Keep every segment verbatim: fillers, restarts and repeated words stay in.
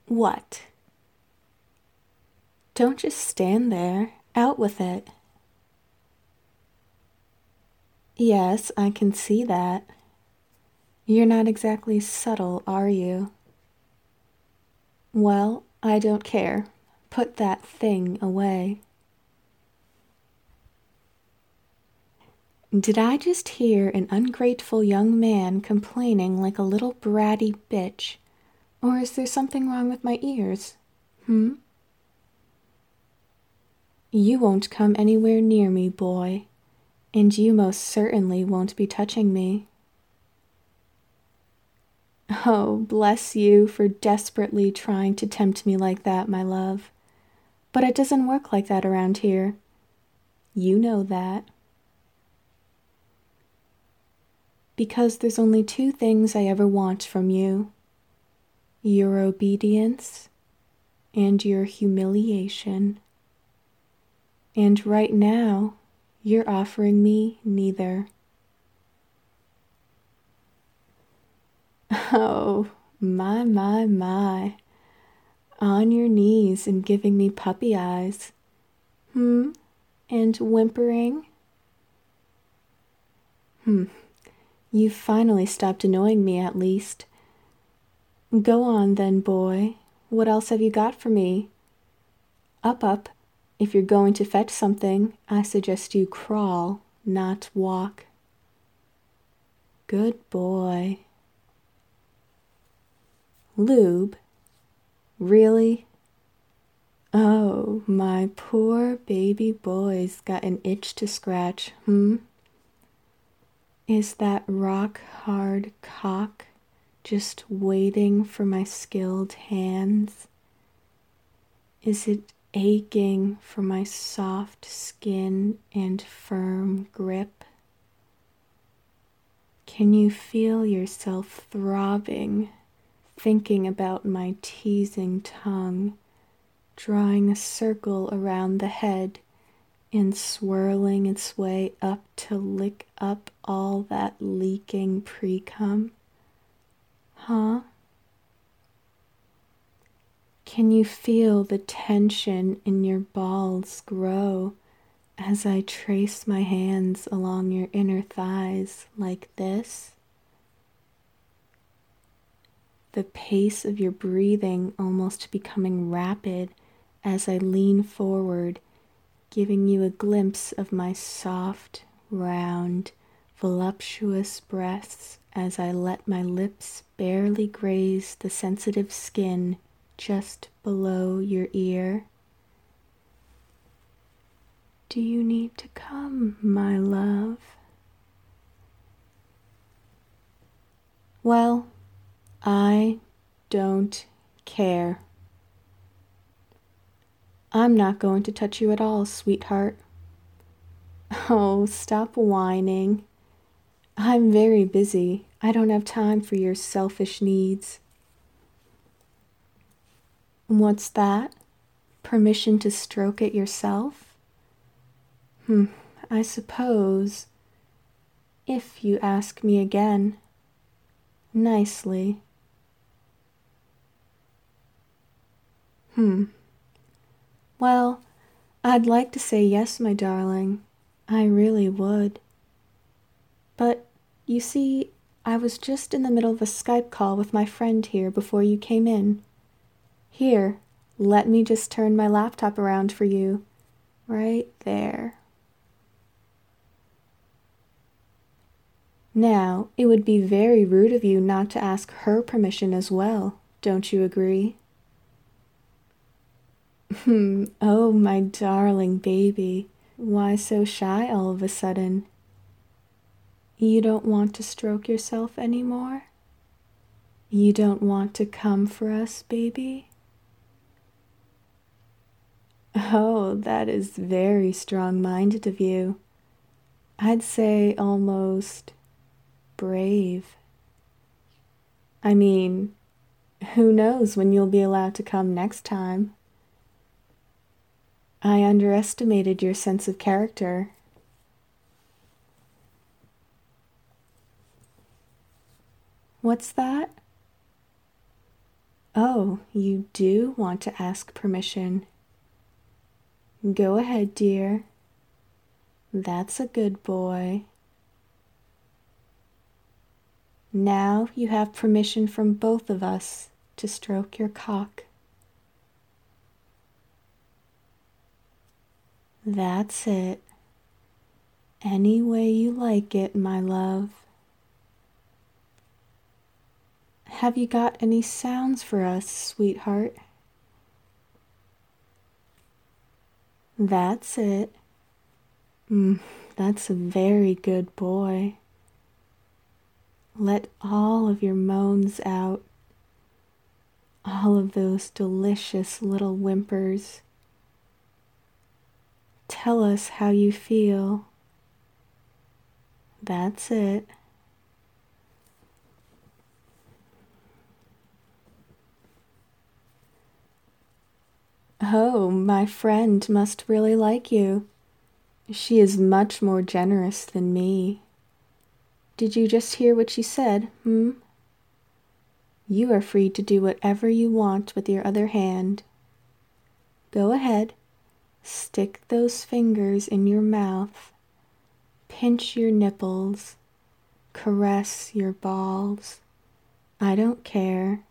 What? Don't just stand there. Out with it. Yes, I can see that. You're not exactly subtle, are you? Well, I don't care. Put that thing away. Did I just hear an ungrateful young man complaining like a little bratty bitch? Or is there something wrong with my ears? Hmm? You won't come anywhere near me, boy, and you most certainly won't be touching me. Oh, bless you for desperately trying to tempt me like that, my love. But it doesn't work like that around here. You know that. Because there's only two things I ever want from you: your obedience and your humiliation. And right now, you're offering me neither. Oh, my, my, my. On your knees and giving me puppy eyes. Hmm? And whimpering? Hmm. You've finally stopped annoying me, at least. Go on, then, boy. What else have you got for me? Up, up. If you're going to fetch something, I suggest you crawl, not walk. Good boy. Lube? Really? Oh, my poor baby boy's got an itch to scratch, hmm? Is that rock-hard cock just waiting for my skilled hands? Is it aching for my soft skin and firm grip? Can you feel yourself throbbing, thinking about my teasing tongue, drawing a circle around the head and swirling its way up to lick up all that leaking pre-cum? Huh? Can you feel the tension in your balls grow as I trace my hands along your inner thighs like this? The pace of your breathing almost becoming rapid as I lean forward, giving you a glimpse of my soft, round, voluptuous breasts as I let my lips barely graze the sensitive skin just below your ear. Do you need to come, my love? Well, I don't care. I'm not going to touch you at all, sweetheart. Oh, stop whining. I'm very busy. I don't have time for your selfish needs. What's that? Permission to stroke it yourself? Hmm, I suppose. If you ask me again. Nicely. Hmm. Well, I'd like to say yes, my darling. I really would. But, you see, I was just in the middle of a Skype call with my friend here before you came in. Here, let me just turn my laptop around for you. Right there. Now, it would be very rude of you not to ask her permission as well, don't you agree? Hmm, oh, my darling baby. Why so shy all of a sudden? You don't want to stroke yourself anymore? You don't want to come for us, baby? Oh, that is very strong-minded of you. I'd say almost brave. I mean, who knows when you'll be allowed to come next time? I underestimated your sense of character. What's that? Oh, you do want to ask permission. Go ahead, dear. That's a good boy. Now you have permission from both of us to stroke your cock. That's it. Any way you like it, my love. Have you got any sounds for us, sweetheart? That's it. Mm, that's a very good boy. Let all of your moans out, all of those delicious little whimpers. Tell us how you feel. That's it. Oh, my friend must really like you. She is much more generous than me. Did you just hear what she said, hmm? You are free to do whatever you want with your other hand. Go ahead. Stick those fingers in your mouth. Pinch your nipples. Caress your balls. I don't care.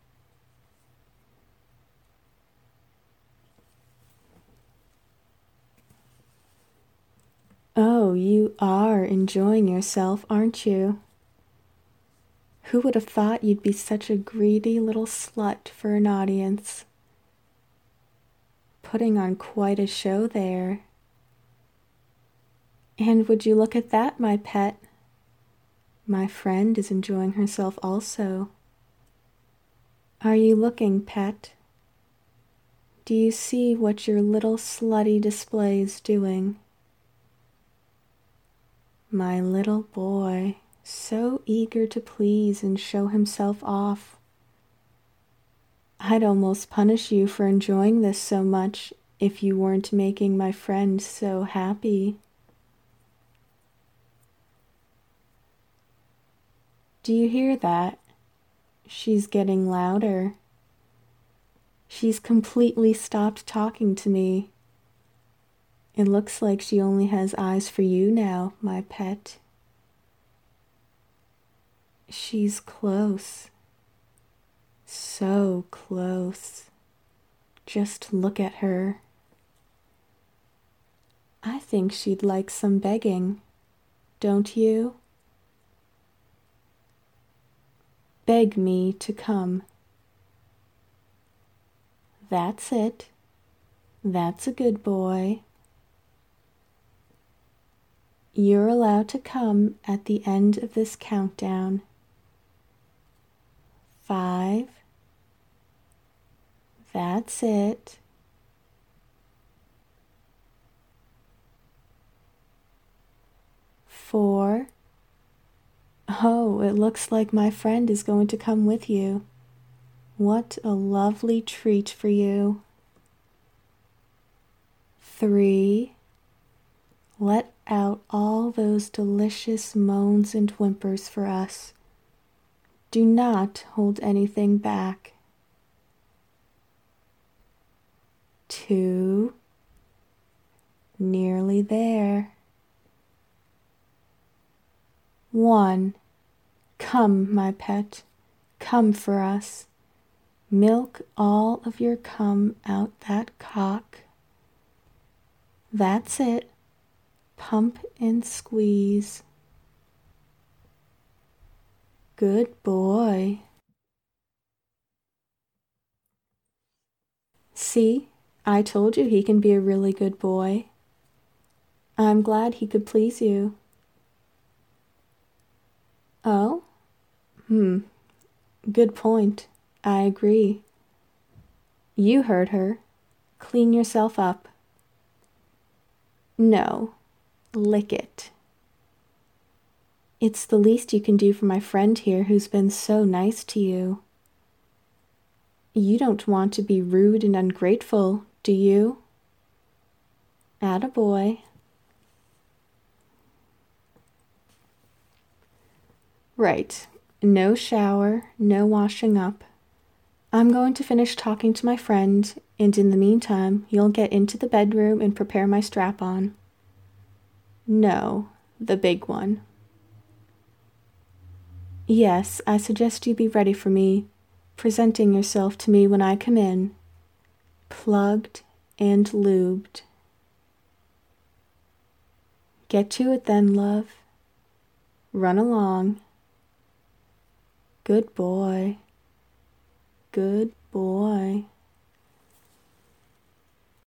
Oh, you are enjoying yourself, aren't you? Who would have thought you'd be such a greedy little slut for an audience? Putting on quite a show there. And would you look at that, my pet? My friend is enjoying herself also. Are you looking, pet? Do you see what your little slutty display is doing? My little boy, so eager to please and show himself off. I'd almost punish you for enjoying this so much if you weren't making my friend so happy. Do you hear that? She's getting louder. She's completely stopped talking to me. It looks like she only has eyes for you now, my pet. She's close. So close. Just look at her. I think she'd like some begging, don't you? Beg me to come. That's it. That's a good boy. You're allowed to come at the end of this countdown. Five. That's it. Four. Oh, it looks like my friend is going to come with you. What a lovely treat for you. Three. Let out all those delicious moans and whimpers for us. Do not hold anything back. Two. Nearly there. One. Come, my pet, come for us. Milk all of your cum out that cock. That's it. Pump and squeeze. Good boy. See, I told you he can be a really good boy. I'm glad he could please you. Oh? Hmm. Good point. I agree. You heard her. Clean yourself up. No. Lick it. It's the least you can do for my friend here who's been so nice to you. You don't want to be rude and ungrateful, do you? Attaboy. Right. No shower, no washing up. I'm going to finish talking to my friend, and in the meantime, you'll get into the bedroom and prepare my strap-on. No, the big one. Yes, I suggest you be ready for me, presenting yourself to me when I come in, plugged and lubed. Get to it then, love. Run along. Good boy. Good boy.